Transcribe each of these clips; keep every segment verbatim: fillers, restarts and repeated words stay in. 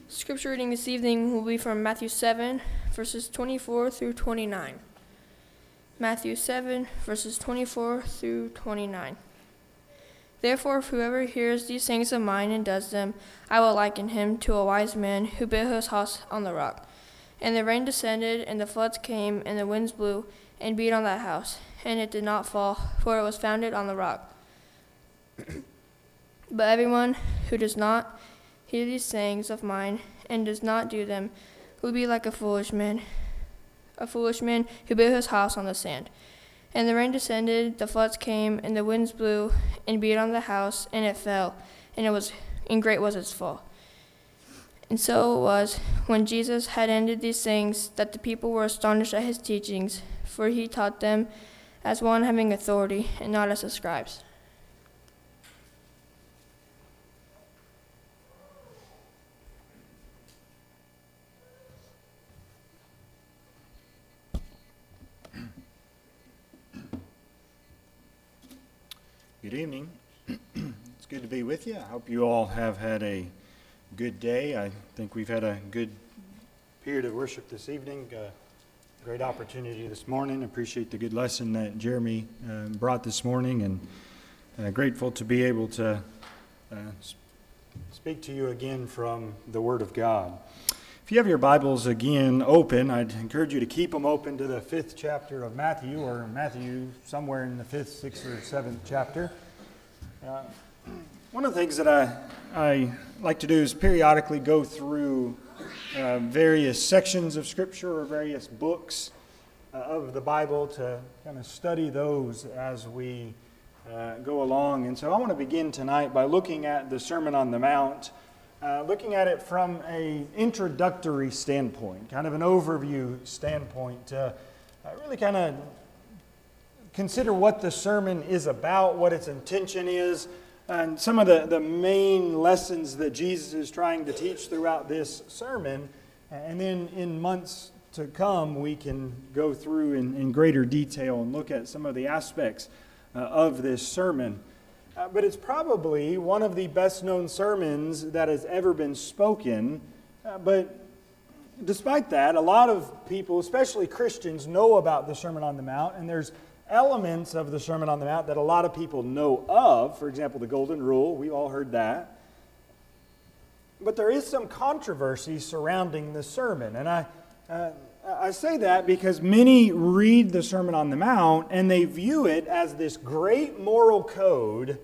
Scripture reading this evening will be from Matthew seven, verses twenty-four through twenty-nine. Matthew seven, verses twenty-four through twenty-nine. Therefore, if whoever hears these sayings of mine and does them, I will liken him to a wise man who built his house on the rock. And the rain descended, and the floods came, and the winds blew and beat on that house, and it did not fall, for it was founded on the rock. But everyone who does not hear these sayings of mine and does not do them will be like a foolish man, a foolish man who built his house on the sand. And the rain descended, the floods came, and the winds blew and beat on the house, and it fell, and it was and great was its fall. And so it was, when Jesus had ended these things, that the people were astonished at his teachings, for he taught them as one having authority, and not as the scribes. Good evening. It's good to be with you. I hope you all have had a good day. I think we've had a good period of worship this evening. Uh, great opportunity this morning. Appreciate the good lesson that Jeremy uh, brought this morning, and uh, grateful to be able to uh, speak to you again from the Word of God. If you have your Bibles again open, I'd encourage you to keep them open to the fifth chapter of Matthew, or Matthew somewhere in the fifth, sixth, or seventh chapter. Uh, one of the things that I, I like to do is periodically go through uh, various sections of Scripture or various books uh, of the Bible to kind of study those as we uh, go along. And so I want to begin tonight by looking at the Sermon on the Mount, Uh, looking at it from an introductory standpoint, kind of an overview standpoint, uh, uh, really kind of consider what the sermon is about, what its intention is, and some of the, the main lessons that Jesus is trying to teach throughout this sermon. And then in months to come, we can go through in, in greater detail and look at some of the aspects uh, of this sermon. Uh, but it's probably one of the best-known sermons that has ever been spoken. Uh, but despite that, a lot of people, especially Christians, know about the Sermon on the Mount, and there's elements of the Sermon on the Mount that a lot of people know of. For example, the Golden Rule, we've all heard that. But there is some controversy surrounding the sermon, and I, uh, I say that because many read the Sermon on the Mount and they view it as this great moral code,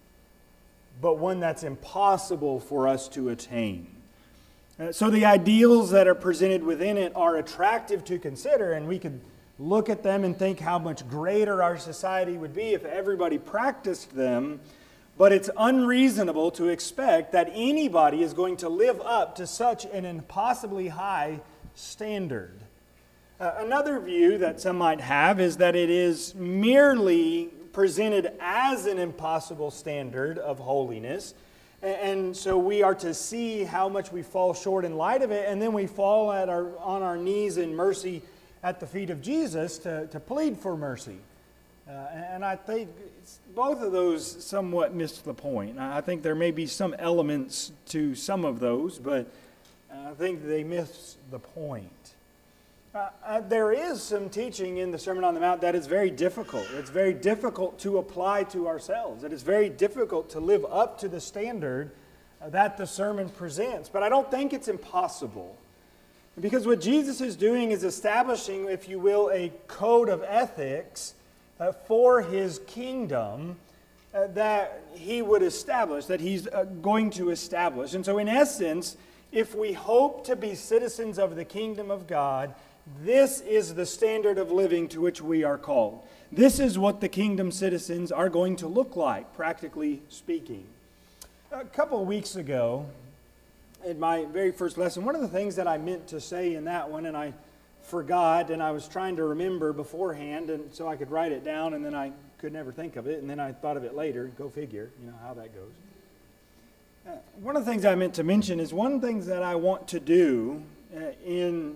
but one that's impossible for us to attain. Uh, so the ideals that are presented within it are attractive to consider, and we could look at them and think how much greater our society would be if everybody practiced them, but it's unreasonable to expect that anybody is going to live up to such an impossibly high standard. Uh, another view that some might have is that it is merely presented as an impossible standard of holiness, and, and so we are to see how much we fall short in light of it, and then we fall at our, on our knees in mercy at the feet of Jesus to, to plead for mercy. Uh, and I think both of those somewhat miss the point. I think there may be some elements to some of those, but I think they miss the point. Uh, uh, there is some teaching in the Sermon on the Mount that is very difficult. It's very difficult to apply to ourselves. It is very difficult to live up to the standard uh, that the sermon presents. But I don't think it's impossible. Because what Jesus is doing is establishing, if you will, a code of ethics uh, for his kingdom uh, that he would establish, that he's uh, going to establish. And so in essence, if we hope to be citizens of the kingdom of God, this is the standard of living to which we are called. This is what the kingdom citizens are going to look like, practically speaking. A couple of weeks ago, in my very first lesson, one of the things that I meant to say in that one, and I forgot, and I was trying to remember beforehand, and so I could write it down, and then I could never think of it, and then I thought of it later. Go figure, you know how that goes. Uh, one of the things I meant to mention is one thing that I want to do uh, in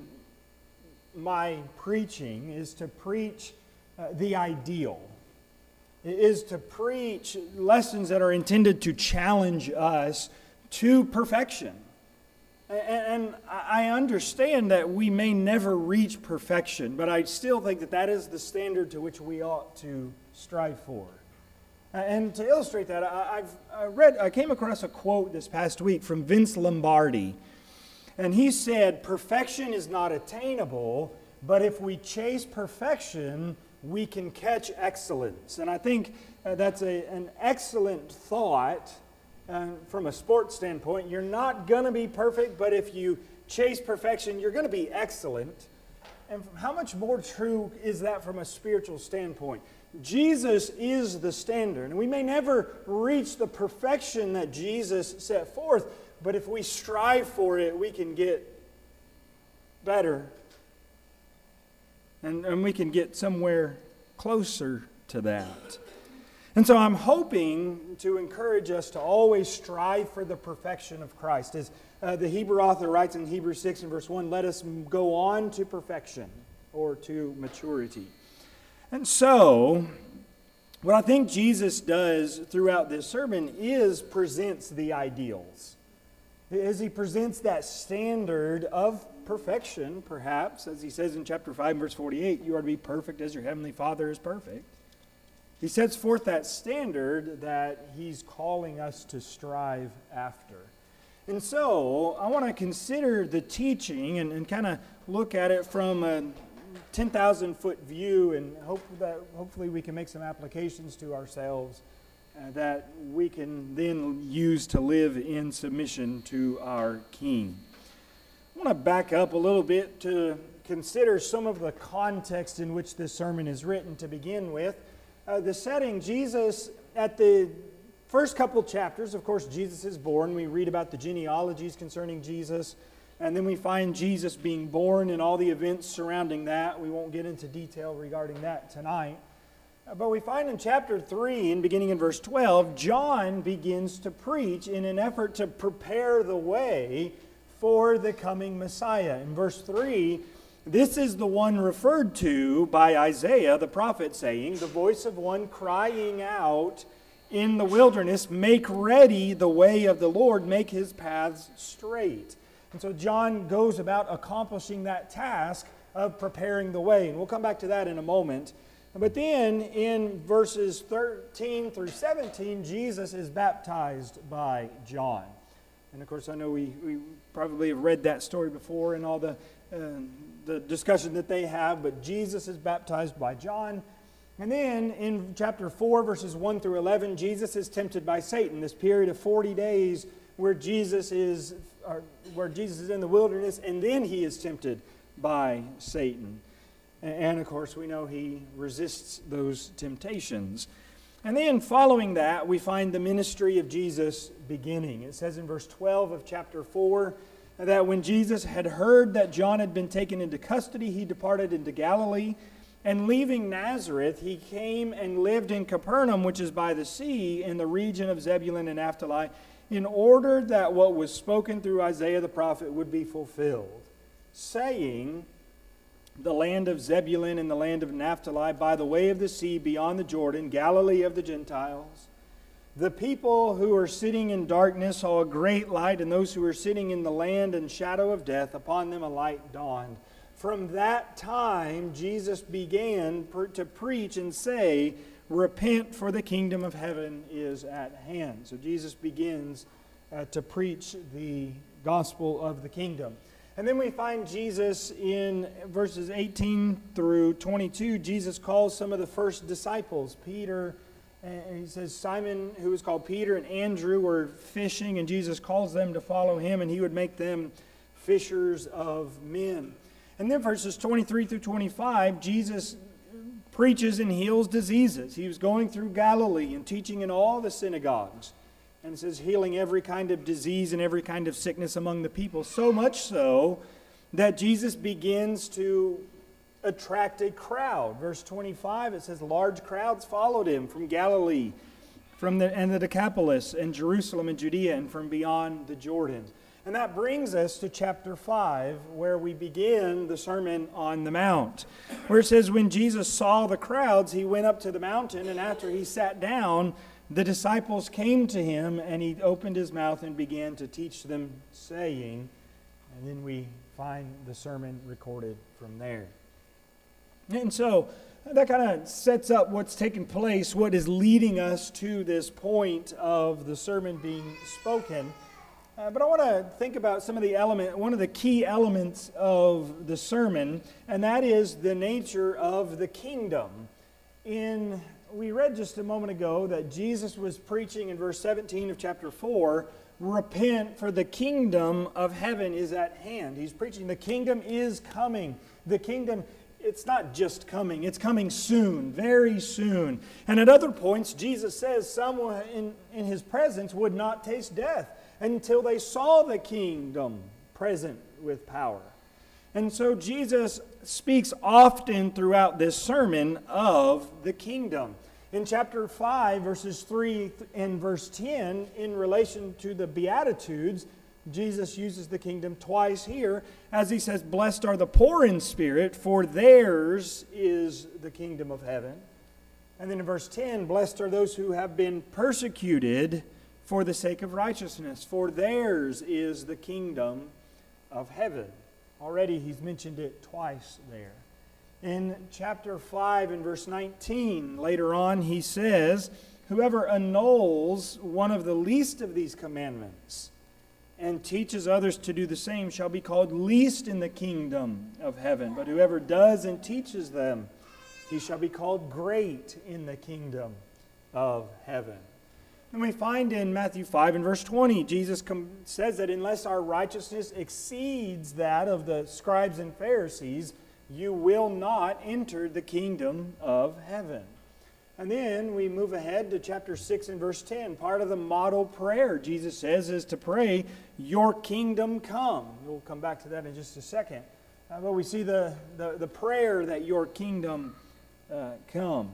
my preaching is to preach uh, the ideal. It is to preach lessons that are intended to challenge us to perfection. And I understand that we may never reach perfection, but I still think that that is the standard to which we ought to strive for. And to illustrate that, I've read, I came across a quote this past week from Vince Lombardi. And he said, perfection is not attainable, but if we chase perfection, we can catch excellence. And I think uh, that's a, an excellent thought. Uh, from a sports standpoint, you're not going to be perfect, but if you chase perfection, you're going to be excellent. And how much more true is that from a spiritual standpoint? Jesus is the standard, and we may never reach the perfection that Jesus set forth, but if we strive for it, we can get better, and, and we can get somewhere closer to that. And so I'm hoping to encourage us to always strive for the perfection of Christ. As uh, the Hebrew author writes in Hebrews six and verse one, let us go on to perfection or to maturity. And so, what I think Jesus does throughout this sermon is presents the ideals. As he presents that standard of perfection, perhaps, as he says in chapter five, verse forty-eight, you are to be perfect as your heavenly Father is perfect. He sets forth that standard that he's calling us to strive after. And so, I want to consider the teaching and, and kind of look at it from a ten thousand foot view, and hope that hopefully we can make some applications to ourselves uh, that we can then use to live in submission to our King. I want to back up a little bit to consider some of the context in which this sermon is written to begin with. Uh, the setting, Jesus, at the first couple chapters, of course, Jesus is born. We read about the genealogies concerning Jesus, and then we find Jesus being born and all the events surrounding that. We won't get into detail regarding that tonight. Uh, but we find in chapter three, and beginning in verse twelve, John begins to preach in an effort to prepare the way for the coming Messiah. In verse three, this is the one referred to by Isaiah the prophet, saying, the voice of one crying out in the wilderness, make ready the way of the Lord, make his paths straight. And so John goes about accomplishing that task of preparing the way. And we'll come back to that in a moment. But then in verses thirteen through seventeen, Jesus is baptized by John. And of course, I know we, we probably have read that story before and all the uh, the discussion that they have, but Jesus is baptized by John. And then in chapter four, verses one through eleven, Jesus is tempted by Satan. This period of forty days where Jesus is or where Jesus is in the wilderness, and then he is tempted by Satan. And of course, we know he resists those temptations. And then following that, we find the ministry of Jesus beginning. It says in verse twelve of chapter four, that when Jesus had heard that John had been taken into custody, he departed into Galilee, and leaving Nazareth, he came and lived in Capernaum, which is by the sea, in the region of Zebulun and Naphtali, in order that what was spoken through Isaiah the prophet would be fulfilled, saying, the land of Zebulun and the land of Naphtali, by the way of the sea beyond the Jordan, Galilee of the Gentiles. The people who are sitting in darkness saw a great light, and those who are sitting in the land and shadow of death, upon them a light dawned. From that time, Jesus began to preach and say, repent, for the kingdom of heaven is at hand. So Jesus begins uh, to preach the gospel of the kingdom. And then we find Jesus in verses eighteen through twenty-two. Jesus calls some of the first disciples, Peter, and he says Simon, who was called Peter, and Andrew were fishing, and Jesus calls them to follow him, and he would make them fishers of men. And then verses twenty-three through twenty-five, Jesus preaches and heals diseases. He was going through Galilee and teaching in all the synagogues. And it says healing every kind of disease and every kind of sickness among the people. So much so that Jesus begins to attract a crowd. Verse twenty-five, it says large crowds followed him from Galilee, from the and the Decapolis, and Jerusalem and Judea, and from beyond the Jordan. And that brings us to chapter five, where we begin the Sermon on the Mount, where it says, when Jesus saw the crowds, he went up to the mountain, and after he sat down, the disciples came to him, and he opened his mouth and began to teach them, saying, And then we find the sermon recorded from there. And so that kind of sets up what's taking place, what is leading us to this point of the sermon being spoken. Uh, but I want to think about some of the element, one of the key elements of the sermon, and that is the nature of the kingdom. In we read just a moment ago that Jesus was preaching in verse seventeen of chapter four, repent, for the kingdom of heaven is at hand. He's preaching the kingdom is coming. The kingdom, it's not just coming, it's coming soon, very soon. And at other points, Jesus says someone in, in his presence would not taste death until they saw the kingdom present with power. And so Jesus speaks often throughout this sermon of the kingdom. In chapter five, verses three and verse ten, in relation to the Beatitudes, Jesus uses the kingdom twice here, as he says, blessed are the poor in spirit, for theirs is the kingdom of heaven. And then in verse ten, blessed are those who have been persecuted for the sake of righteousness, for theirs is the kingdom of heaven. Already he's mentioned it twice there. In chapter five and verse nineteen, later on he says, whoever annuls one of the least of these commandments and teaches others to do the same shall be called least in the kingdom of heaven. But whoever does and teaches them, he shall be called great in the kingdom of heaven. And we find in Matthew five and verse twenty, Jesus com- says that unless our righteousness exceeds that of the scribes and Pharisees, you will not enter the kingdom of heaven. And then we move ahead to chapter six and verse ten. Part of the model prayer, Jesus says, is to pray, your kingdom come. We'll come back to that in just a second. Uh, but we see the, the, the prayer that your kingdom uh, come.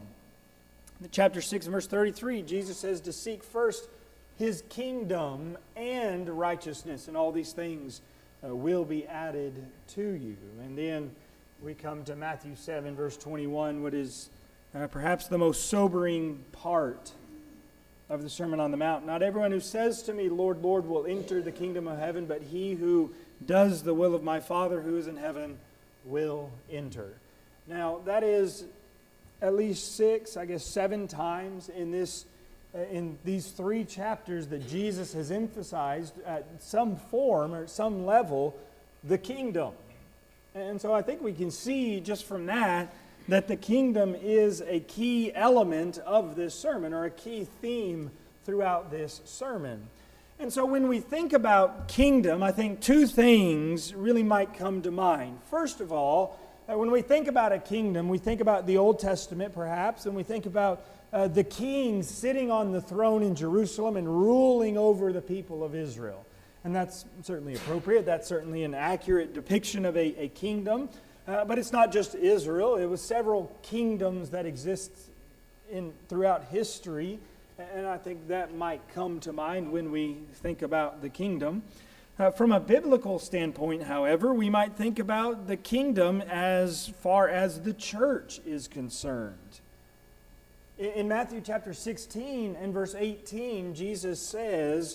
In chapter six and verse thirty-three, Jesus says to seek first his kingdom and righteousness, and all these things uh, will be added to you. And then we come to Matthew seven, verse twenty-one, what is uh, perhaps the most sobering part of the Sermon on the Mount. Not everyone who says to me, Lord, Lord, will enter the kingdom of heaven, but he who does the will of my Father who is in heaven will enter. Now, that is at least six, I guess seven times in this, uh, in these three chapters that Jesus has emphasized at some form or some level the kingdom. And so I think we can see just from that that the kingdom is a key element of this sermon, or a key theme throughout this sermon. And so when we think about kingdom, I think two things really might come to mind. First of all, uh, when we think about a kingdom, we think about the Old Testament perhaps, and we think about uh, the king sitting on the throne in Jerusalem and ruling over the people of Israel. And that's certainly appropriate. That's certainly an accurate depiction of a, a kingdom. Uh, but it's not just Israel. It was several kingdoms that exist in throughout history. And I think that might come to mind when we think about the kingdom. Uh, from a biblical standpoint, however, we might think about the kingdom as far as the church is concerned. In, in Matthew chapter sixteen and verse eighteen, Jesus says,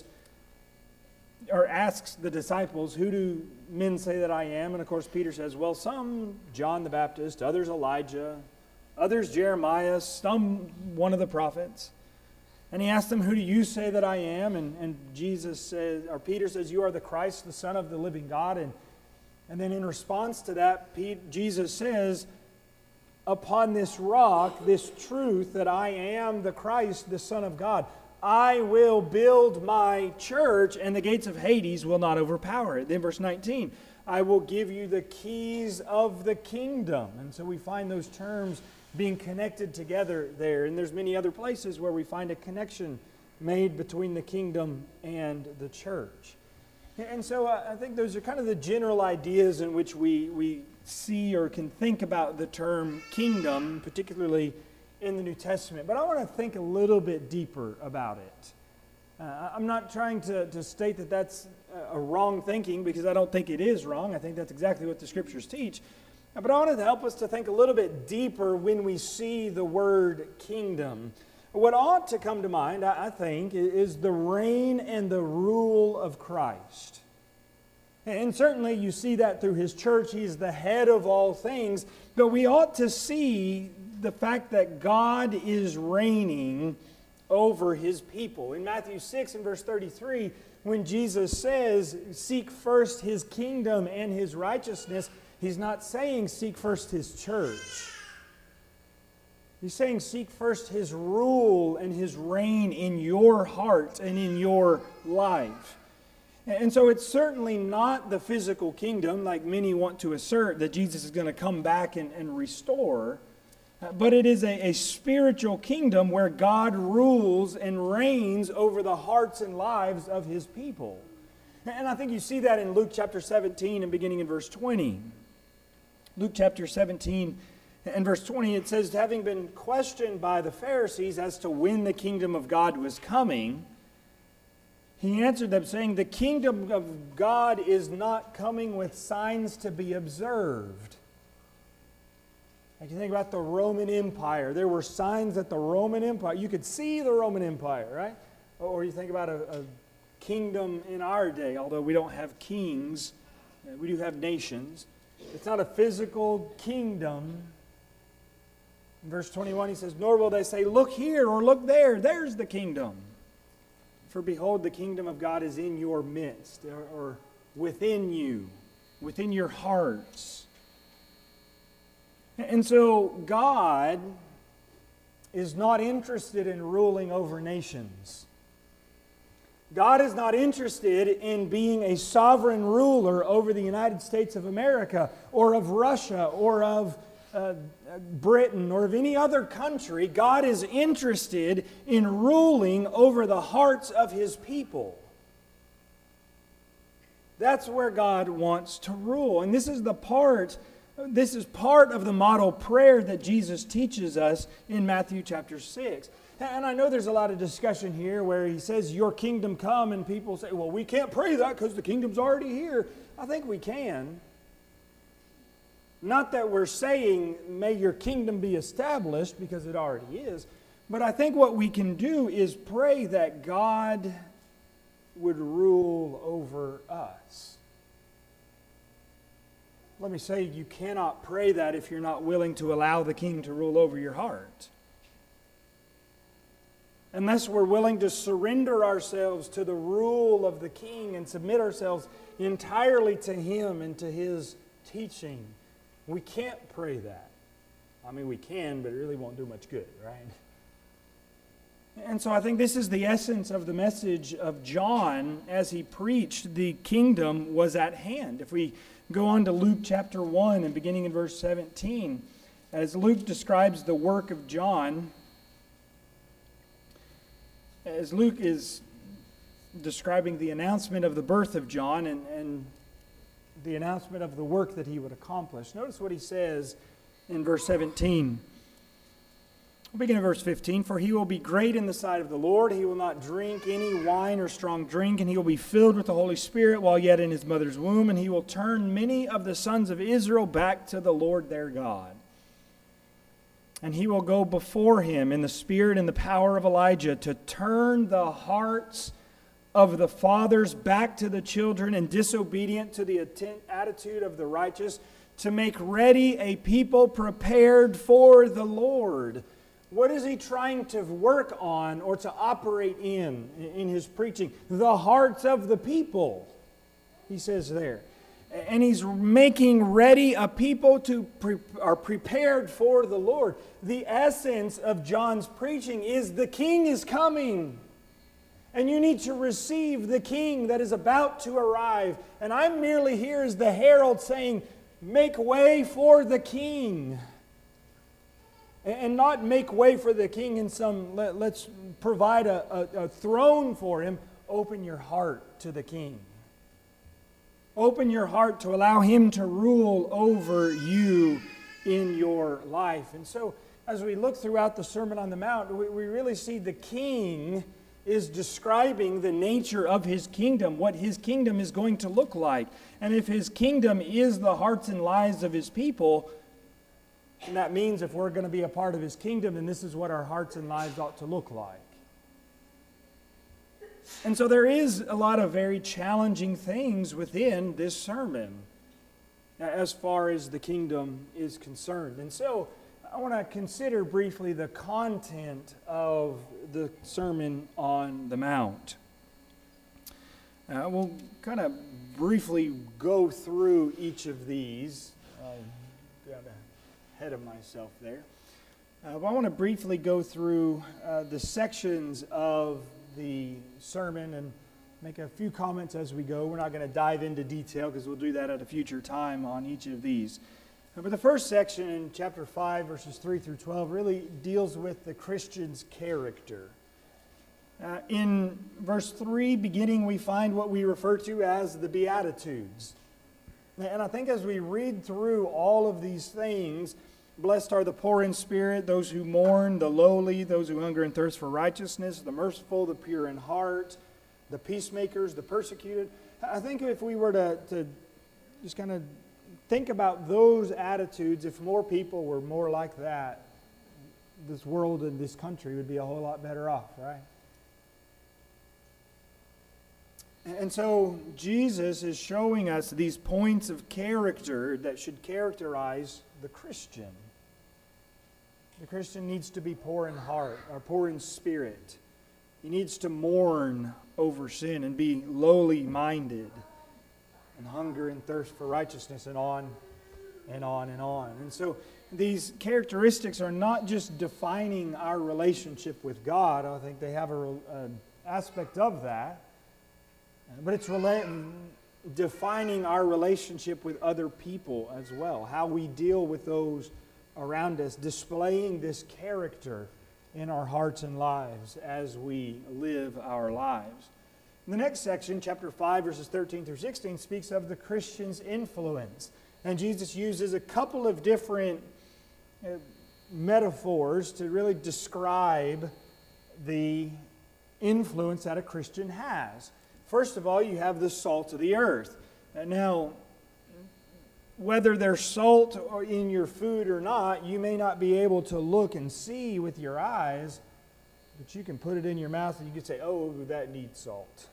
or asks the disciples, who do men say that I am? And of course Peter says, well, some John the Baptist, others Elijah, others Jeremiah, some one of the prophets. And he asks them, who do you say that I am? And, and Jesus says, or Peter says, you are the Christ, the Son of the living God. And, and then in response to that, Pete, Jesus says, upon this rock, this truth that I am the Christ, the Son of God, I will build my church, and the gates of Hades will not overpower it. Then verse nineteen, I will give you the keys of the kingdom. And so we find those terms being connected together there. And there's many other places where we find a connection made between the kingdom and the church. And so I think those are kind of the general ideas in which we, we see or can think about the term kingdom, particularly in the New Testament. But I want to think a little bit deeper about it. Uh, I'm not trying to, to state that that's a wrong thinking, because I don't think it is wrong. I think that's exactly what the Scriptures teach. But I wanted to help us to think a little bit deeper when we see the word kingdom. What ought to come to mind, I think, is the reign and the rule of Christ. And certainly you see that through his church. He's the head of all things. But we ought to see the fact that God is reigning over his people. In Matthew six and verse thirty-three, when Jesus says, seek first his kingdom and his righteousness, he's not saying seek first his church. He's saying seek first his rule and his reign in your heart and in your life. And so it's certainly not the physical kingdom, like many want to assert, that Jesus is going to come back and, and restore. But it is a, a spiritual kingdom where God rules and reigns over the hearts and lives of his people. And I think you see that in Luke chapter seventeen and beginning in verse twenty. Luke chapter seventeen and verse twenty, it says, having been questioned by the Pharisees as to when the kingdom of God was coming, he answered them, saying, the kingdom of God is not coming with signs to be observed. Like you think about the Roman Empire. There were signs that the Roman Empire, you could see the Roman Empire, right? Or you think about a, a kingdom in our day, although we don't have kings, we do have nations. It's not a physical kingdom. In verse twenty-one, he says, nor will they say, look here or look there, there's the kingdom. For behold, the kingdom of God is in your midst, or, or within you, within your hearts. And so God is not interested in ruling over nations. God is not interested in being a sovereign ruler over the United States of America or of Russia or of uh, Britain or of any other country. God is interested in ruling over the hearts of his people. That's where God wants to rule. And this is the part, this is part of the model prayer that Jesus teaches us in Matthew chapter six. And I know there's a lot of discussion here where he says, your kingdom come, and people say, well, we can't pray that because the kingdom's already here. I think we can. Not that we're saying, may your kingdom be established, because it already is. But I think what we can do is pray that God would rule over us. Let me say, you cannot pray that if you're not willing to allow the king to rule over your heart. Unless we're willing to surrender ourselves to the rule of the king and submit ourselves entirely to him and to his teaching, we can't pray that. I mean, we can, but it really won't do much good, right? And so I think this is the essence of the message of John as he preached the kingdom was at hand. If we go on to Luke chapter one and beginning in verse seventeen, as Luke describes the work of John, as Luke is describing the announcement of the birth of John and, and the announcement of the work that he would accomplish, notice what he says in verse seventeen. We'll begin in verse fifteen. For he will be great in the sight of the Lord. He will not drink any wine or strong drink, and he will be filled with the Holy Spirit while yet in his mother's womb, and he will turn many of the sons of Israel back to the Lord their God. And he will go before him in the spirit and the power of Elijah to turn the hearts of the fathers back to the children and disobedient to the attitude of the righteous, to make ready a people prepared for the Lord. What is he trying to work on or to operate in in his preaching? The hearts of the people, he says there. And he's making ready a people to pre- are prepared for the Lord. The essence of John's preaching is the king is coming. And you need to receive the king that is about to arrive. And I'm merely here as the herald saying, make way for the king. And not make way for the king in some, let, let's provide a, a, a throne for him. Open your heart to the king. Open your heart to allow him to rule over you in your life. And so, as we look throughout the Sermon on the Mount, we, we really see the king is describing the nature of his kingdom, what his kingdom is going to look like. And if his kingdom is the hearts and lives of his people, and that means if we're going to be a part of his kingdom, then this is what our hearts and lives ought to look like. And so there is a lot of very challenging things within this sermon as far as the kingdom is concerned. And so I want to consider briefly the content of the Sermon on the Mount. Uh, we'll kind of briefly go through each of these. I got ahead of myself there. Uh, but I want to briefly go through uh, the sections of the sermon and make a few comments as we go. We're not going to dive into detail because we'll do that at a future time on each of these. Uh, but the first section in chapter five, verses three through twelve, really deals with the Christian's character. Uh, in verse three, beginning, we find what we refer to as the Beatitudes. And I think as we read through all of these things, blessed are the poor in spirit, those who mourn, the lowly, those who hunger and thirst for righteousness, the merciful, the pure in heart, the peacemakers, the persecuted. I think if we were to, to just kind of think about those attitudes, if more people were more like that, this world and this country would be a whole lot better off, right? And so Jesus is showing us these points of character that should characterize the Christian. The Christian needs to be poor in heart, or poor in spirit. He needs to mourn over sin and be lowly minded and hunger and thirst for righteousness, and on and on and on. And so these characteristics are not just defining our relationship with God. I think they have an aspect of that. But it's rela- defining our relationship with other people as well, how we deal with those around us, displaying this character in our hearts and lives as we live our lives. In the next section, chapter five, verses thirteen through sixteen, speaks of the Christian's influence. And Jesus uses a couple of different uh, metaphors to really describe the influence that a Christian has. First of all, you have the salt of the earth. Now, whether there's salt or in your food or not, you may not be able to look and see with your eyes, but you can put it in your mouth and you can say, oh, that needs salt.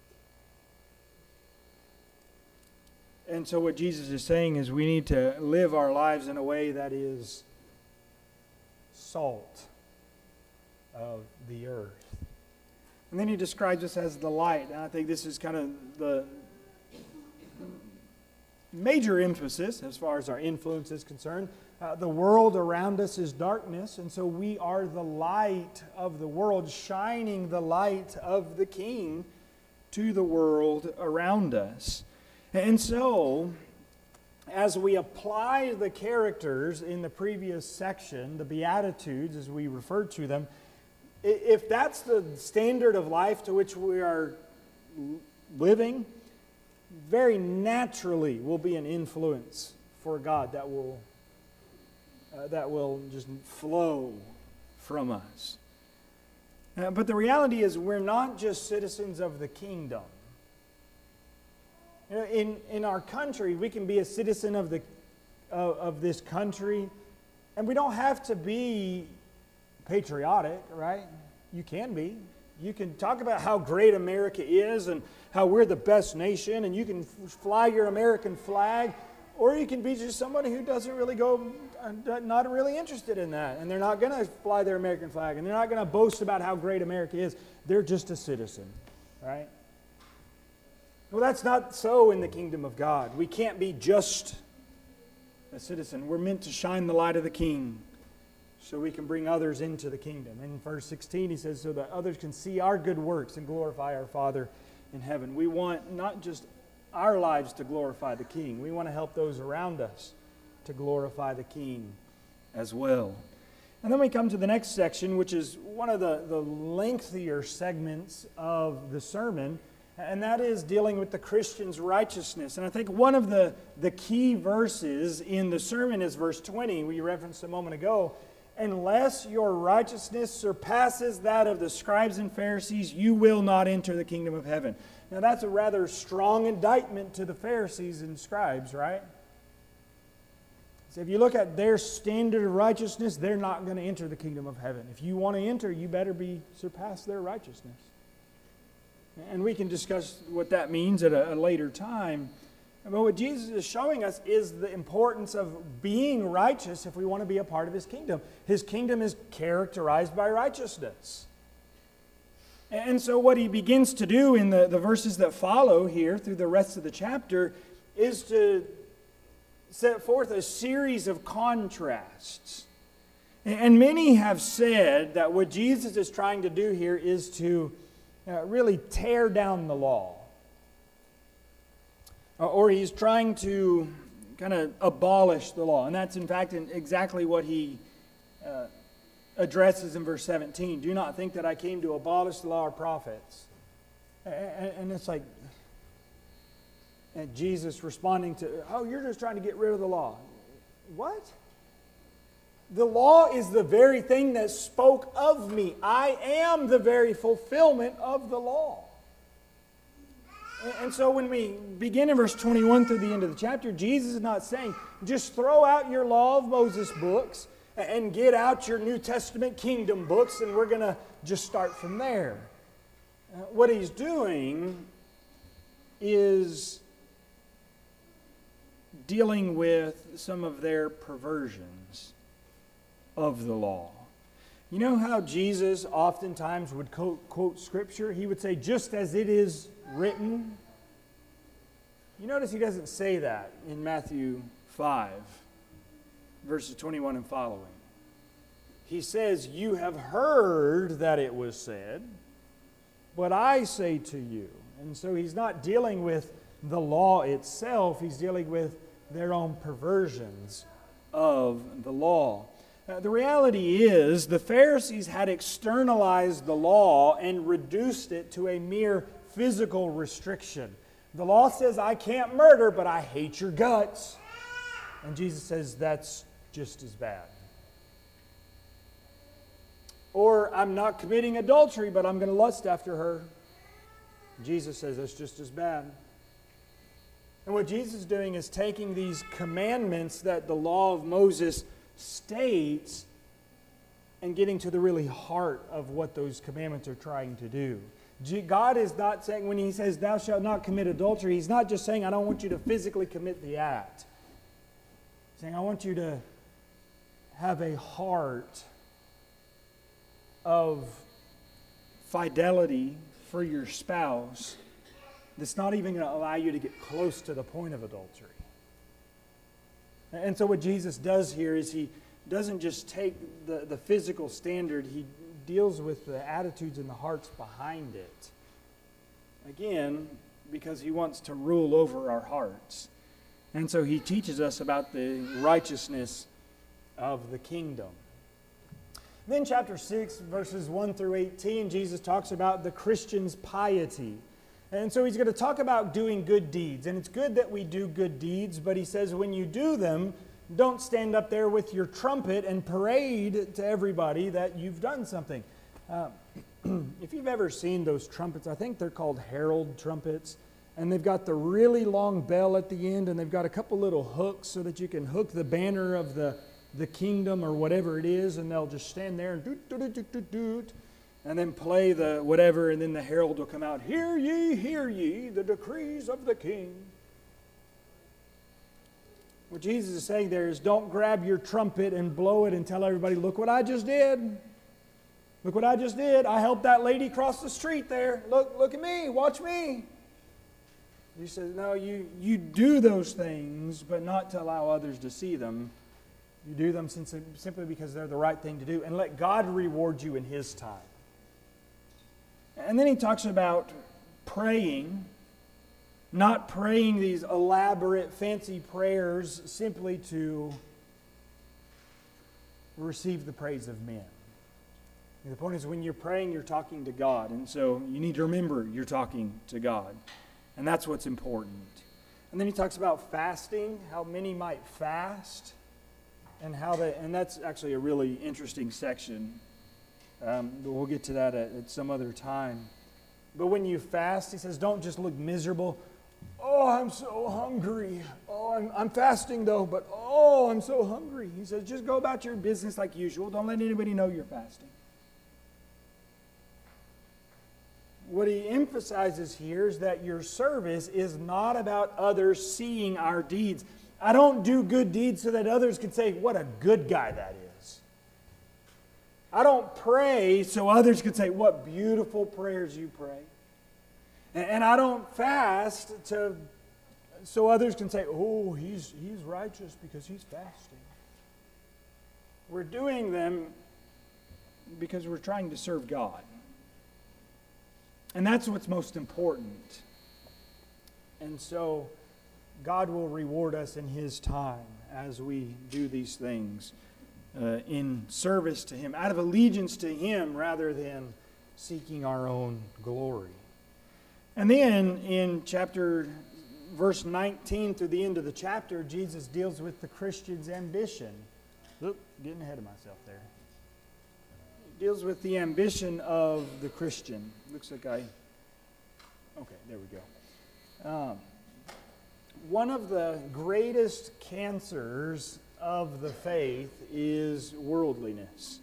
And so what Jesus is saying is we need to live our lives in a way that is salt of the earth. And then he describes us as the light. And I think this is kind of the major emphasis as far as our influence is concerned. Uh, the world around us is darkness, and so we are the light of the world, shining the light of the King to the world around us. And so, as we apply the characters in the previous section, the Beatitudes, as we referred to them, if that's the standard of life to which we are living, very naturally will be an influence for God that will uh, that will just flow from us. Uh, but the reality is we're not just citizens of the kingdom. You know, in, in our country, we can be a citizen of, the, uh, of this country, and we don't have to be patriotic, right? You can be. You can talk about how great America is and how we're the best nation, and you can fly your American flag, or you can be just somebody who doesn't really go, uh, not really interested in that, and they're not going to fly their American flag, and they're not going to boast about how great America is. They're just a citizen, right? Well, that's not so in the kingdom of God. We can't be just a citizen. We're meant to shine the light of the King so we can bring others into the kingdom. In verse sixteen, he says, so that others can see our good works and glorify our Father in heaven. We want not just our lives to glorify the King. We want to help those around us to glorify the King as well. And then we come to the next section, which is one of the, the lengthier segments of the sermon, and that is dealing with the Christian's righteousness. And I think one of the, the key verses in the sermon is verse twenty, we referenced a moment ago. Unless your righteousness surpasses that of the scribes and Pharisees, you will not enter the kingdom of heaven. Now that's a rather strong indictment to the Pharisees and scribes, right? So if you look at their standard of righteousness, they're not going to enter the kingdom of heaven. If you want to enter, you better be surpass their righteousness. And we can discuss what that means at a, a later time. But what Jesus is showing us is the importance of being righteous if we want to be a part of His kingdom. His kingdom is characterized by righteousness. And so what He begins to do in the, the verses that follow here through the rest of the chapter is to set forth a series of contrasts. And many have said that what Jesus is trying to do here is to uh, really tear down the law. Or He's trying to kind of abolish the law. And that's in fact exactly what He uh, addresses in verse seventeen. Do not think that I came to abolish the law or prophets. And it's like, and Jesus responding to, oh, you're just trying to get rid of the law. What? The law is the very thing that spoke of me. I am the very fulfillment of the law. And so when we begin in verse twenty-one through the end of the chapter, Jesus is not saying, just throw out your law of Moses books and get out your New Testament kingdom books and we're going to just start from there. Uh, what He's doing is dealing with some of their perversions of the law. You know how Jesus oftentimes would quote, quote Scripture? He would say, just as it is written. You notice He doesn't say that in Matthew five, verses twenty-one and following. He says, you have heard that it was said, but I say to you. And so He's not dealing with the law itself. He's dealing with their own perversions of the law. Uh, the reality is the Pharisees had externalized the law and reduced it to a mere physical restriction. The law says I can't murder, but I hate your guts. And Jesus says that's just as bad. Or I'm not committing adultery, but I'm going to lust after her. Jesus says that's just as bad. And what Jesus is doing is taking these commandments that the law of Moses states and getting to the really heart of what those commandments are trying to do. God is not saying, when He says, thou shalt not commit adultery, He's not just saying, I don't want you to physically commit the act. He's saying, I want you to have a heart of fidelity for your spouse that's not even going to allow you to get close to the point of adultery. And so what Jesus does here is He doesn't just take the, the physical standard, He deals with the attitudes and the hearts behind it. Again, because He wants to rule over our hearts. And so He teaches us about the righteousness of the kingdom. Then chapter six, verses one through eighteen, Jesus talks about the Christian's piety. And so He's going to talk about doing good deeds. And it's good that we do good deeds, but He says when you do them, don't stand up there with your trumpet and parade to everybody that you've done something. Uh, if you've ever seen those trumpets, I think they're called herald trumpets. And they've got the really long bell at the end, and they've got a couple little hooks so that you can hook the banner of the, the kingdom or whatever it is, and they'll just stand there and doot, doot, doot, doot, doot, doot, and then play the whatever, and then the herald will come out, hear ye, hear ye, the decrees of the king. What Jesus is saying there is don't grab your trumpet and blow it and tell everybody, look what I just did. Look what I just did. I helped that lady cross the street there. Look, look at me. Watch me. He says, no, you, you do those things, but not to allow others to see them. You do them simply because they're the right thing to do. And let God reward you in His time. And then He talks about praying. Not praying these elaborate, fancy prayers simply to receive the praise of men. And the point is when you're praying, you're talking to God. And so you need to remember you're talking to God. And that's what's important. And then He talks about fasting, how many might fast, and how they, and that's actually a really interesting section. Um, but we'll get to that at, at some other time. But when you fast, He says, don't just look miserable. Oh, I'm so hungry. Oh, I'm, I'm fasting though, but oh, I'm so hungry. He says, just go about your business like usual. Don't let anybody know you're fasting. what he emphasizes here is that your service is not about others seeing our deeds. I don't do good deeds so that others can say, what a good guy that is. I don't pray so others can say, what beautiful prayers you pray. And, and I don't fast to so others can say, oh, he's, he's righteous because he's fasting. We're doing them because we're trying to serve God. And that's what's most important. And so God will reward us in His time as we do these things uh, in service to Him, out of allegiance to Him rather than seeking our own glory. And then in chapter, verse nineteen through the end of the chapter, Jesus deals with the Christian's ambition. Oop, getting ahead of myself there. He deals with the ambition of the Christian. Looks like I... Okay, there we go. Um, one of the greatest cancers of the faith is worldliness.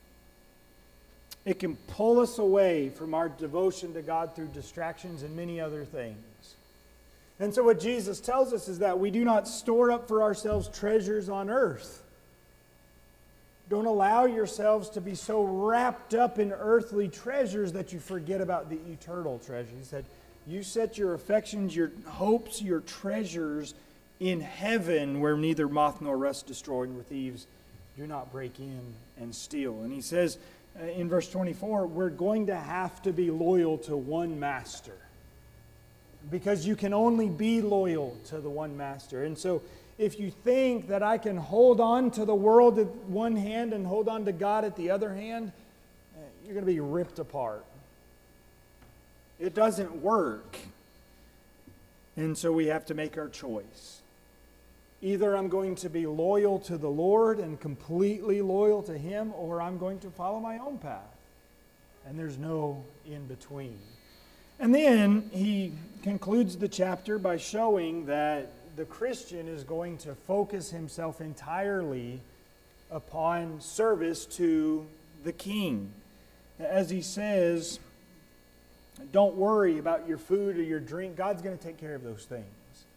It can pull us away from our devotion to God through distractions and many other things. And so what Jesus tells us is that we do not store up for ourselves treasures on earth. Don't allow yourselves to be so wrapped up in earthly treasures that you forget about the eternal treasure. He said, you set your affections, your hopes, your treasures in heaven where neither moth nor rust destroy, nor thieves do not break in and steal. And he says uh, in verse twenty-four, we're going to have to be loyal to one master. Because you can only be loyal to the one master. And so if you think that I can hold on to the world at one hand and hold on to God at the other hand, you're going to be ripped apart. It doesn't work. And so we have to make our choice. Either I'm going to be loyal to the Lord and completely loyal to Him, or I'm going to follow my own path. And there's no in between. And then he concludes the chapter by showing that the Christian is going to focus himself entirely upon service to the King. As he says, don't worry about your food or your drink. God's going to take care of those things.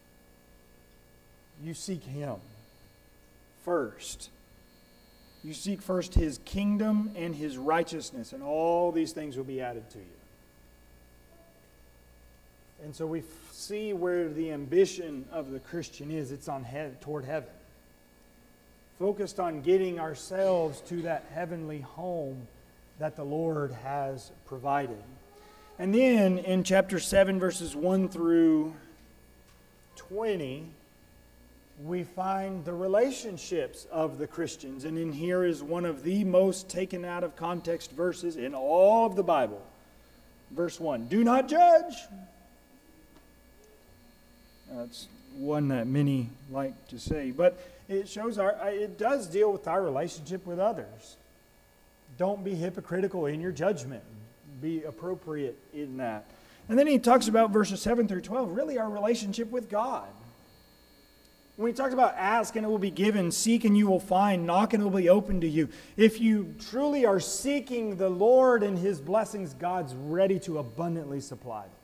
You seek Him first. You seek first His kingdom and His righteousness, and all these things will be added to you. And so we f- see where the ambition of the Christian is. It's on he- toward heaven. Focused on getting ourselves to that heavenly home that the Lord has provided. And then in chapter seven, verses one through twenty, we find the relationships of the Christians. And in here is one of the most taken out of context verses in all of the Bible. Verse one, do not judge. That's one that many like to say. But it shows our, it does deal with our relationship with others. Don't be hypocritical in your judgment. Be appropriate in that. And then he talks about verses seven through twelve, really our relationship with God. When he talks about ask and it will be given, seek and you will find, knock and it will be open to you. If you truly are seeking the Lord and His blessings, God's ready to abundantly supply them.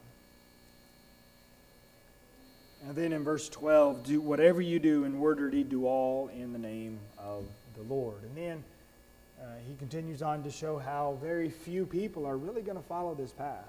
And then in verse twelve, do whatever you do in word or deed, do all in the name of the Lord. And then uh, he continues on to show how very few people are really going to follow this path.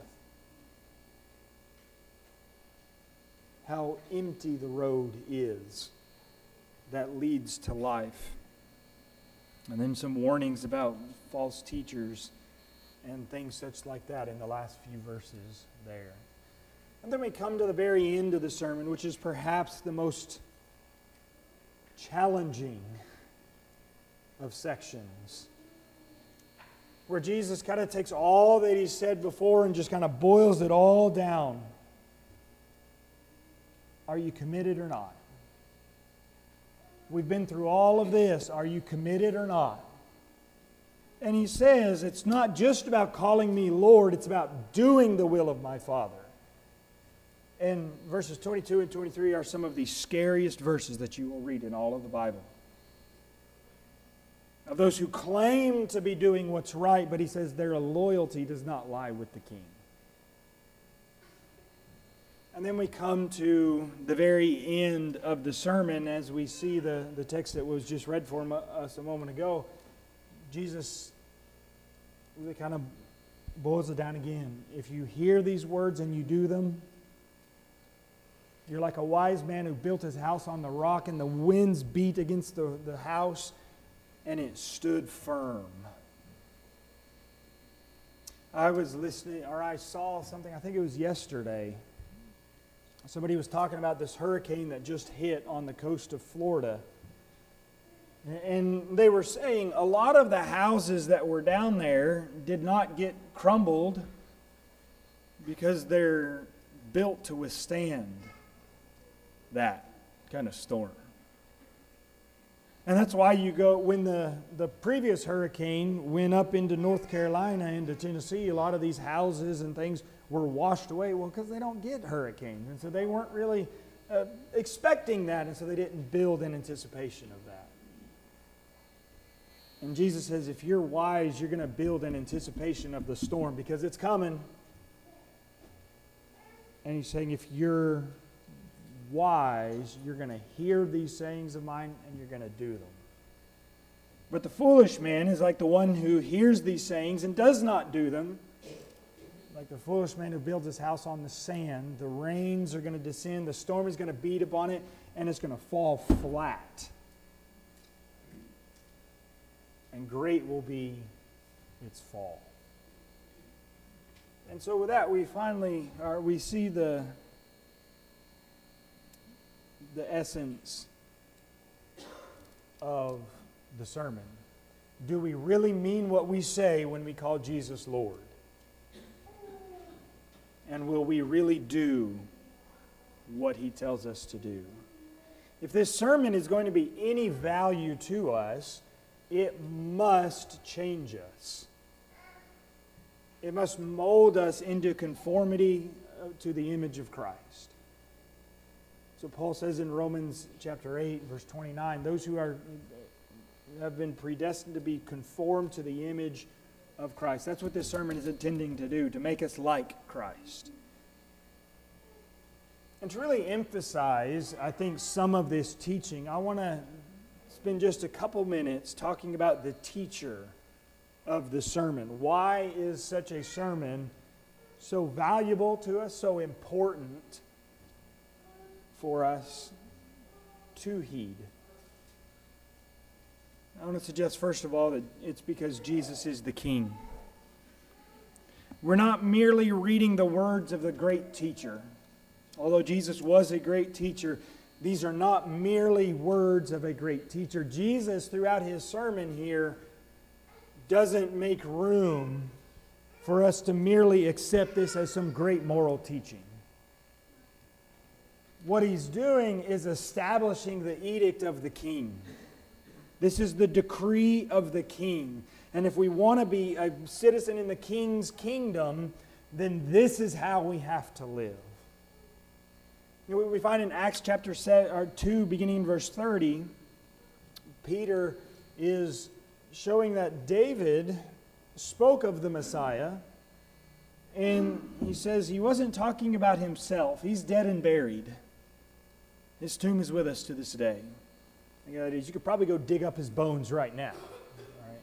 How empty the road is that leads to life. And then some warnings about false teachers and things such like that in the last few verses there. And then we come to the very end of the sermon, which is perhaps the most challenging of sections, where Jesus kind of takes all that He said before and just kind of boils it all down. Are you committed or not? We've been through all of this. Are you committed or not? And He says it's not just about calling me Lord, it's about doing the will of my Father. And verses twenty-two and twenty-three are some of the scariest verses that you will read in all of the Bible. Of those who claim to be doing what's right, but He says their loyalty does not lie with the King. And then we come to the very end of the sermon as we see the, the text that was just read for us a moment ago. Jesus really kind of boils it down again. If you hear these words and you do them, you're like a wise man who built his house on the rock, and the winds beat against the, the house, and it stood firm. I was listening, or I saw something, I think it was yesterday. Somebody was talking about this hurricane that just hit on the coast of Florida. And they were saying a lot of the houses that were down there did not get crumbled because they're built to withstand that kind of storm. And that's why you go, when the, the previous hurricane went up into North Carolina, into Tennessee, a lot of these houses and things were washed away. Well, because they don't get hurricanes. And so they weren't really uh, expecting that, and so they didn't build in anticipation of that. And Jesus says, if you're wise, you're going to build in anticipation of the storm because it's coming. And he's saying, if you're wise, you're going to hear these sayings of mine and you're going to do them. But the foolish man is like the one who hears these sayings and does not do them. Like the foolish man who builds his house on the sand. The rains are going to descend, the storm is going to beat upon it, and it's going to fall flat. And great will be its fall. And so with that, we finally, or we see the the essence of the sermon. Do we really mean what we say when we call Jesus Lord? And will we really do what he tells us to do? If this sermon is going to be any value to us, it must change us. It must mold us into conformity to the image of Christ. So Paul says in Romans chapter eight, verse twenty-nine, those who are have been predestined to be conformed to the image of Christ. That's what this sermon is intending to do, to make us like Christ. And to really emphasize, I think, some of this teaching, I want to spend just a couple minutes talking about the teacher of the sermon. Why is such a sermon so valuable to us, so important for us to heed? I want to suggest, first of all, that it's because Jesus is the King. We're not merely reading the words of the great teacher. Although Jesus was a great teacher, these are not merely words of a great teacher. Jesus, throughout his sermon here, doesn't make room for us to merely accept this as some great moral teaching. What he's doing is establishing the edict of the king. This is the decree of the king. And if we want to be a citizen in the king's kingdom, then this is how we have to live. You know, we find in Acts chapter two, beginning in verse thirty, Peter is showing that David spoke of the Messiah, and he says he wasn't talking about himself. He's dead and buried. His tomb is with us to this day. You know, you could probably go dig up his bones right now. Right?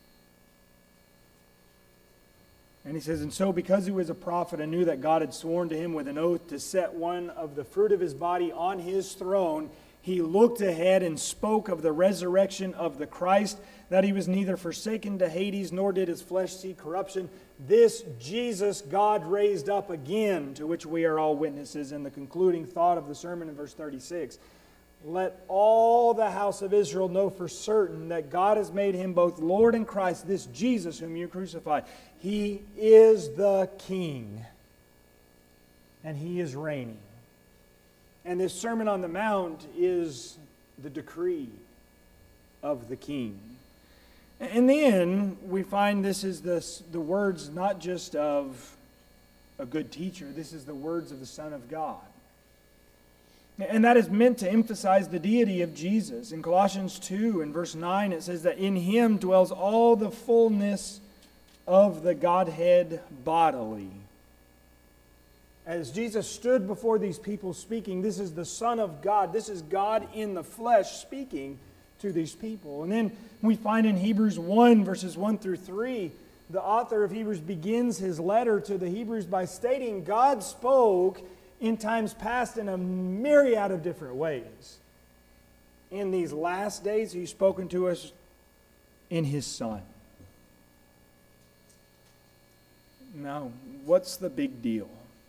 And he says, and so because he was a prophet and knew that God had sworn to him with an oath to set one of the fruit of his body on his throne, he looked ahead and spoke of the resurrection of the Christ, that he was neither forsaken to Hades, nor did his flesh see corruption. This Jesus God raised up again, to which we are all witnesses. And the concluding thought of the sermon in verse thirty-six. Let all the house of Israel know for certain that God has made him both Lord and Christ, this Jesus whom you crucified. He is the King, and he is reigning. And this Sermon on the Mount is the decree of the King. And then we find this is the, the words not just of a good teacher, this is the words of the Son of God. And that is meant to emphasize the deity of Jesus. In Colossians two, in verse nine, it says that in him dwells all the fullness of the Godhead bodily. As Jesus stood before these people speaking, this is the Son of God. This is God in the flesh speaking to these people. And then we find in Hebrews one, verses one through three, the author of Hebrews begins his letter to the Hebrews by stating God spoke in times past in a myriad of different ways. In these last days, He's spoken to us in His Son. Now, what's the big deal?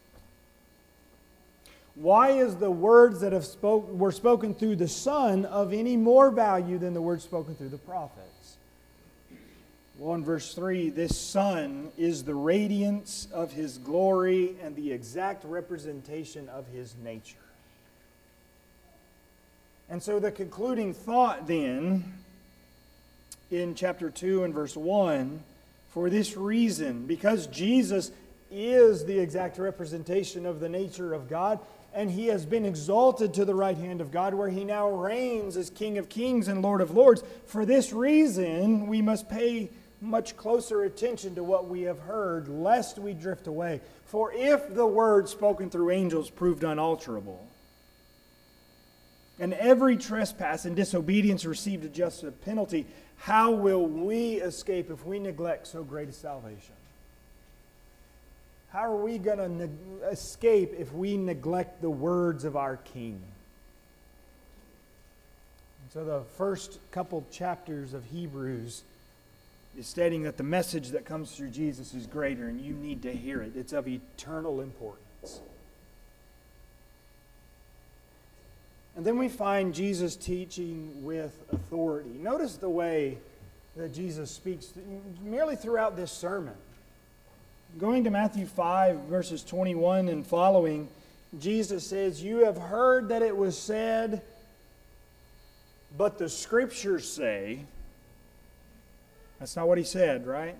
Why is the words that have spoke, were spoken through the Son of any more value than the words spoken through the prophets? Well, in verse three, this Son is the radiance of His glory and the exact representation of His nature. And so the concluding thought then, in chapter two and verse one, for this reason, because Jesus is the exact representation of the nature of God, and He has been exalted to the right hand of God, where He now reigns as King of kings and Lord of lords. For this reason, we must pay much closer attention to what we have heard, lest we drift away. For if the word spoken through angels proved unalterable, and every trespass and disobedience received a just penalty, how will we escape if we neglect so great a salvation? How are we going to ne- escape if we neglect the words of our King? And so the first couple chapters of Hebrews is stating that the message that comes through Jesus is greater, and you need to hear it. It's of eternal importance. And then we find Jesus teaching with authority. Notice the way that Jesus speaks merely throughout this sermon. Going to Matthew five, verses twenty-one and following, Jesus says, "You have heard that it was said, but the Scriptures say..." That's not what He said, right?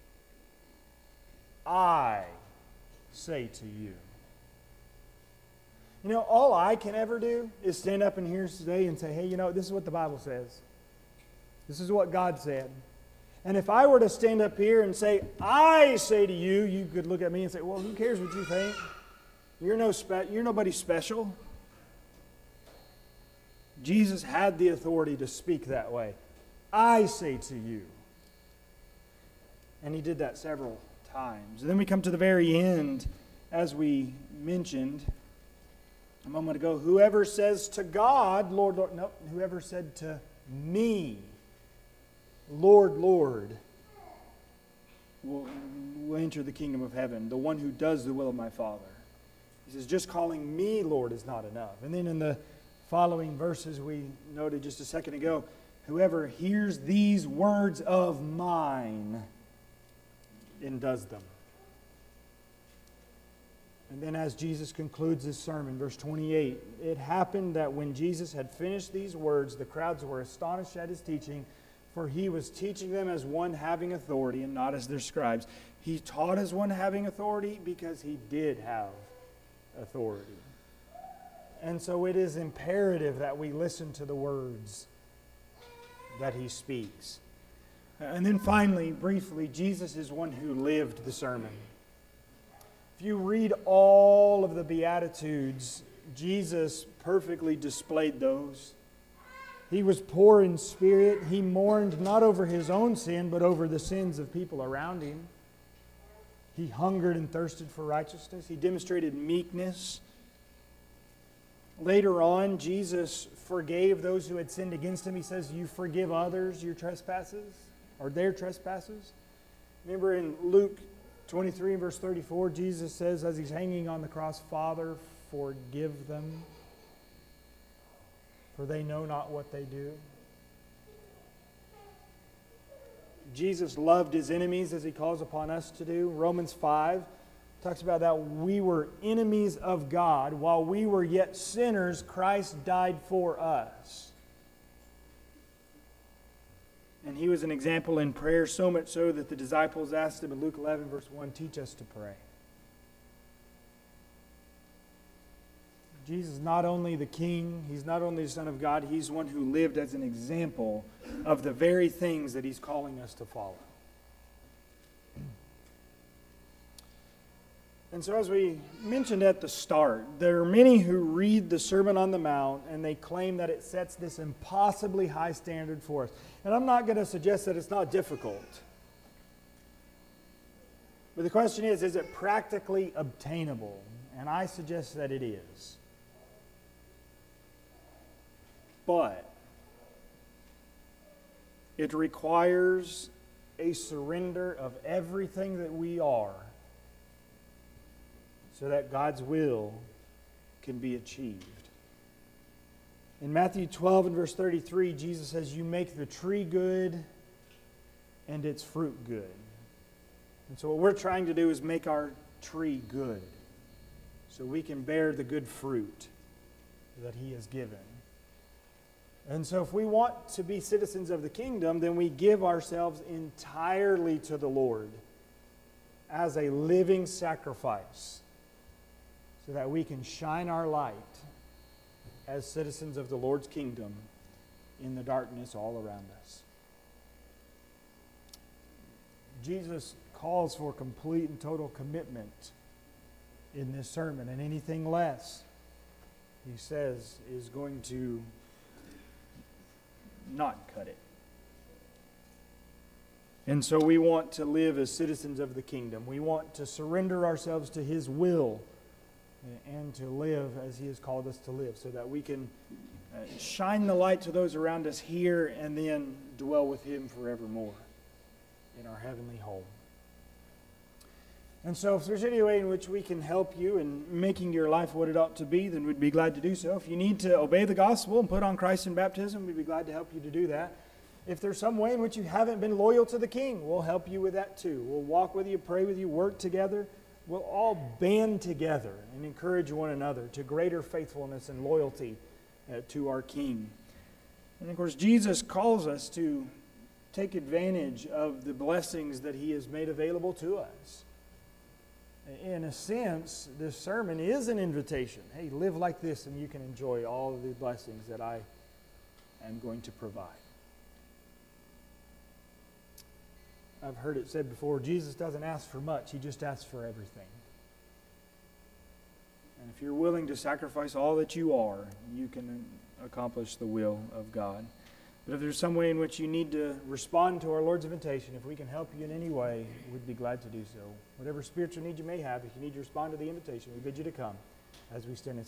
"I say to you." You know, all I can ever do is stand up in here today and say, hey, you know, this is what the Bible says. This is what God said. And if I were to stand up here and say, I say to you, you could look at me and say, well, who cares what you think? You're, no spe- you're nobody special. Jesus had the authority to speak that way. I say to you. And He did that several times. And then we come to the very end, as we mentioned a moment ago, whoever says to God, Lord, Lord, no, whoever said to me, Lord, Lord, will, will enter the kingdom of heaven, the one who does the will of my Father. He says, just calling me Lord is not enough. And then in the following verses we noted just a second ago, whoever hears these words of mine and does them. And then as Jesus concludes His sermon, verse twenty-eight, it happened that when Jesus had finished these words, the crowds were astonished at His teaching, for He was teaching them as one having authority and not as their scribes. He taught as one having authority because He did have authority. And so it is imperative that we listen to the words that He speaks. And then finally, briefly, Jesus is one who lived the sermon. If you read all of the Beatitudes, Jesus perfectly displayed those. He was poor in spirit. He mourned not over His own sin, but over the sins of people around Him. He hungered and thirsted for righteousness. He demonstrated meekness. Later on, Jesus forgave those who had sinned against Him. He says, you forgive others your trespasses, or their trespasses. Remember in Luke twenty-three, verse thirty-four, Jesus says as He's hanging on the cross, Father, forgive them, for they know not what they do. Jesus loved His enemies as He calls upon us to do. Romans five talks about that we were enemies of God. While we were yet sinners, Christ died for us. And He was an example in prayer, so much so that the disciples asked Him in Luke eleven, verse one, teach us to pray. Jesus is not only the King, He's not only the Son of God, He's one who lived as an example of the very things that He's calling us to follow. And so, as we mentioned at the start, there are many who read the Sermon on the Mount and they claim that it sets this impossibly high standard for us. And I'm not going to suggest that it's not difficult. But the question is, is it practically obtainable? And I suggest that it is. But it requires a surrender of everything that we are so that God's will can be achieved. In Matthew twelve and verse thirty-three, Jesus says, "You make the tree good and its fruit good." And so what we're trying to do is make our tree good so we can bear the good fruit that He has given. And so if we want to be citizens of the kingdom, then we give ourselves entirely to the Lord as a living sacrifice so that we can shine our light as citizens of the Lord's kingdom in the darkness all around us. Jesus calls for complete and total commitment in this sermon, and anything less, He says, is going to not cut it. And so we want to live as citizens of the kingdom. We want to surrender ourselves to His will and to live as He has called us to live so that we can uh, shine the light to those around us here and then dwell with Him forevermore in our heavenly home. And so if there's any way in which we can help you in making your life what it ought to be, then we'd be glad to do so. If you need to obey the gospel and put on Christ in baptism, we'd be glad to help you to do that. If there's some way in which you haven't been loyal to the King, we'll help you with that too. We'll walk with you, pray with you, work together. We'll all band together and encourage one another to greater faithfulness and loyalty uh, to our King. And of course, Jesus calls us to take advantage of the blessings that He has made available to us. In a sense, this sermon is an invitation. Hey, live like this and you can enjoy all of the blessings that I am going to provide. I've heard it said before, Jesus doesn't ask for much, He just asks for everything. And if you're willing to sacrifice all that you are, you can accomplish the will of God. But if there's some way in which you need to respond to our Lord's invitation, if we can help you in any way, we'd be glad to do so. Whatever spiritual need you may have, if you need to respond to the invitation, we bid you to come as we stand and